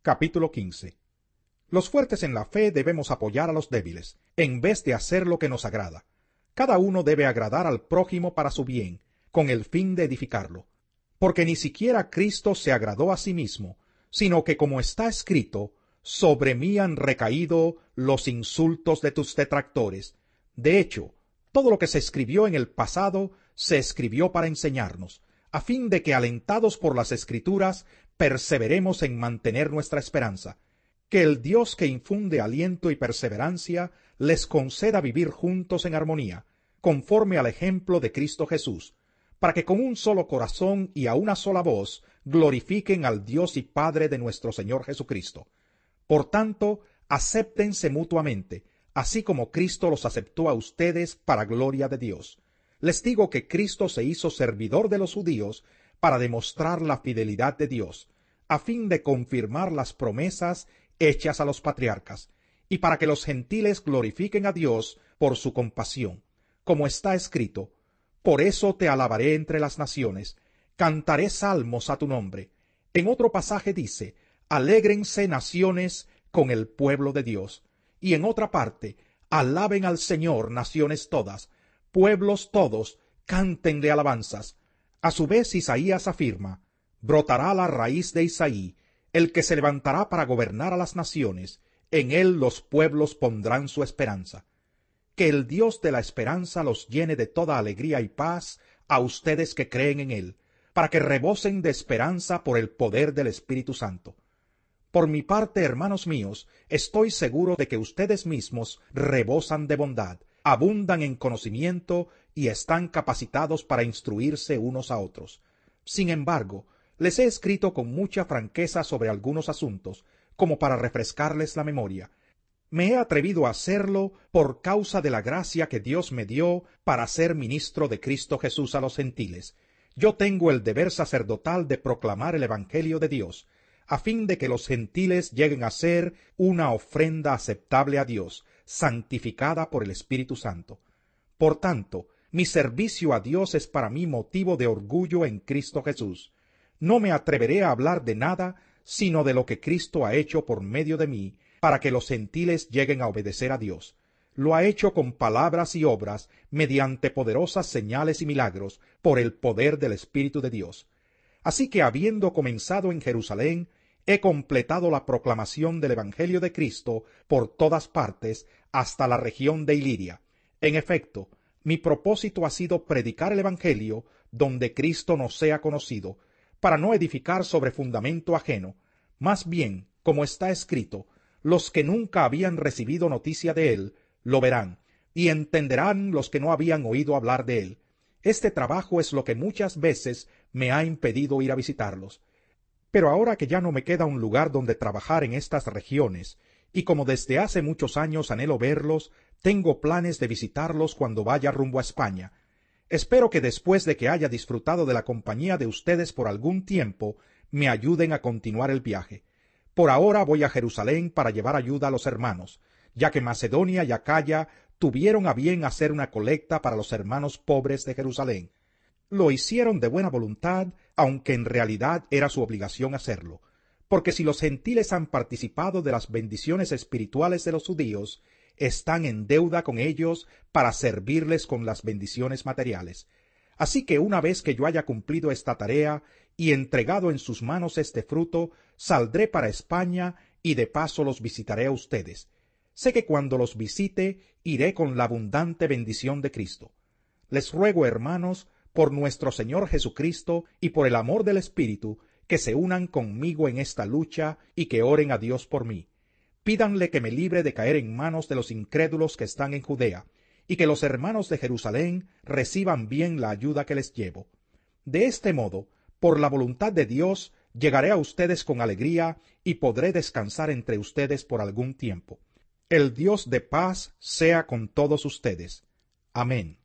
Capítulo 15. Los fuertes en la fe debemos apoyar a los débiles, en vez de hacer lo que nos agrada. Cada uno debe agradar al prójimo para su bien, con el fin de edificarlo. Porque ni siquiera Cristo se agradó a sí mismo, sino que, como está escrito, sobre mí han recaído los insultos de tus detractores. De hecho, todo lo que se escribió en el pasado se escribió para enseñarnos, a fin de que, alentados por las Escrituras, perseveremos en mantener nuestra esperanza. Que el Dios que infunde aliento y perseverancia les conceda vivir juntos en armonía, conforme al ejemplo de Cristo Jesús, para que con un solo corazón y a una sola voz glorifiquen al Dios y Padre de nuestro Señor Jesucristo. Por tanto, acéptense mutuamente, así como Cristo los aceptó a ustedes para gloria de Dios. Les digo que Cristo se hizo servidor de los judíos para demostrar la fidelidad de Dios, a fin de confirmar las promesas hechas a los patriarcas, y para que los gentiles glorifiquen a Dios por su compasión. Como está escrito, por eso te alabaré entre las naciones, cantaré salmos a tu nombre. En otro pasaje dice, alégrense naciones con el pueblo de Dios. Y en otra parte, alaben al Señor naciones todas, pueblos todos, cántenle alabanzas. A su vez Isaías afirma, brotará la raíz de Isaí, el que se levantará para gobernar a las naciones, en él los pueblos pondrán su esperanza. Que el Dios de la esperanza los llene de toda alegría y paz a ustedes que creen en él, para que rebosen de esperanza por el poder del Espíritu Santo. Por mi parte, hermanos míos, estoy seguro de que ustedes mismos rebosan de bondad, abundan en conocimiento y están capacitados para instruirse unos a otros. Sin embargo, les he escrito con mucha franqueza sobre algunos asuntos, como para refrescarles la memoria. Me he atrevido a hacerlo por causa de la gracia que Dios me dio para ser ministro de Cristo Jesús a los gentiles. Yo tengo el deber sacerdotal de proclamar el Evangelio de Dios, a fin de que los gentiles lleguen a ser una ofrenda aceptable a Dios, santificada por el Espíritu Santo. Por tanto, mi servicio a Dios es para mí motivo de orgullo en Cristo Jesús. No me atreveré a hablar de nada sino de lo que Cristo ha hecho por medio de mí, para que los gentiles lleguen a obedecer a Dios. Lo ha hecho con palabras y obras, mediante poderosas señales y milagros, por el poder del Espíritu de Dios. Así que, habiendo comenzado en Jerusalén, he completado la proclamación del Evangelio de Cristo por todas partes, hasta la región de Iliria. En efecto, mi propósito ha sido predicar el Evangelio donde Cristo no sea conocido, para no edificar sobre fundamento ajeno. Más bien, como está escrito, los que nunca habían recibido noticia de él, lo verán, y entenderán los que no habían oído hablar de él. Este trabajo es lo que muchas veces me ha impedido ir a visitarlos. Pero ahora que ya no me queda un lugar donde trabajar en estas regiones, y como desde hace muchos años anhelo verlos, tengo planes de visitarlos cuando vaya rumbo a España. Espero que después de que haya disfrutado de la compañía de ustedes por algún tiempo, me ayuden a continuar el viaje. Por ahora voy a Jerusalén para llevar ayuda a los hermanos, ya que Macedonia y Acaya tuvieron a bien hacer una colecta para los hermanos pobres de Jerusalén. Lo hicieron de buena voluntad, aunque en realidad era su obligación hacerlo, porque si los gentiles han participado de las bendiciones espirituales de los judíos, están en deuda con ellos para servirles con las bendiciones materiales. Así que una vez que yo haya cumplido esta tarea y entregado en sus manos este fruto, saldré para España y de paso los visitaré a ustedes. Sé que cuando los visite, iré con la abundante bendición de Cristo. Les ruego, hermanos, por nuestro Señor Jesucristo y por el amor del Espíritu, que se unan conmigo en esta lucha y que oren a Dios por mí. Pídanle que me libre de caer en manos de los incrédulos que están en Judea, y que los hermanos de Jerusalén reciban bien la ayuda que les llevo. De este modo, por la voluntad de Dios, llegaré a ustedes con alegría y podré descansar entre ustedes por algún tiempo. El Dios de paz sea con todos ustedes. Amén.